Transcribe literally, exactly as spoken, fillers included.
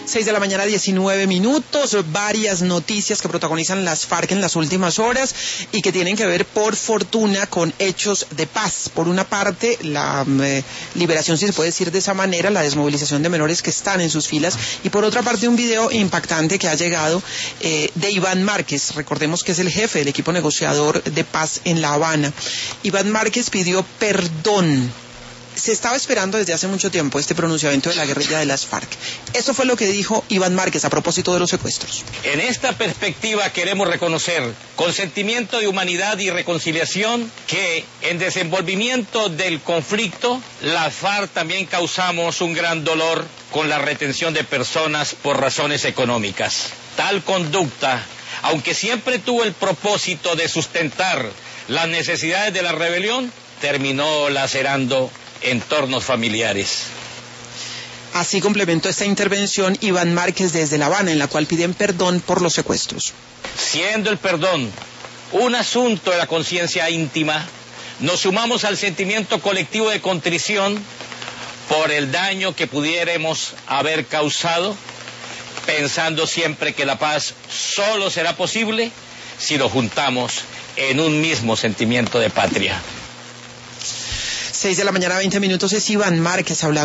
seis de la mañana, diecinueve minutos, varias noticias que protagonizan las FARC en las últimas horas y que tienen que ver, por fortuna, con hechos de paz. Por una parte, la eh, liberación, si se puede decir de esa manera, la desmovilización de menores que están en sus filas, y por otra parte, un video impactante que ha llegado eh, de Iván Márquez. Recordemos que es el jefe del equipo negociador de paz en La Habana. Iván Márquez pidió perdón. Se estaba esperando desde hace mucho tiempo este pronunciamiento de la guerrilla de las FARC. Eso fue lo que dijo Iván Márquez a propósito de los secuestros. En esta perspectiva queremos reconocer con sentimiento de humanidad y reconciliación que en desenvolvimiento del conflicto, las FARC también causamos un gran dolor con la retención de personas por razones económicas. Tal conducta, aunque siempre tuvo el propósito de sustentar las necesidades de la rebelión, terminó lacerando entornos familiares. Así complementó esta intervención Iván Márquez desde La Habana, en la cual piden perdón por los secuestros. Siendo el perdón un asunto de la conciencia íntima, nos sumamos al sentimiento colectivo de contrición por el daño que pudiéramos haber causado, pensando siempre que la paz solo será posible si nos juntamos en un mismo sentimiento de patria. seis de la mañana, veinte minutos, es Iván Márquez hablando.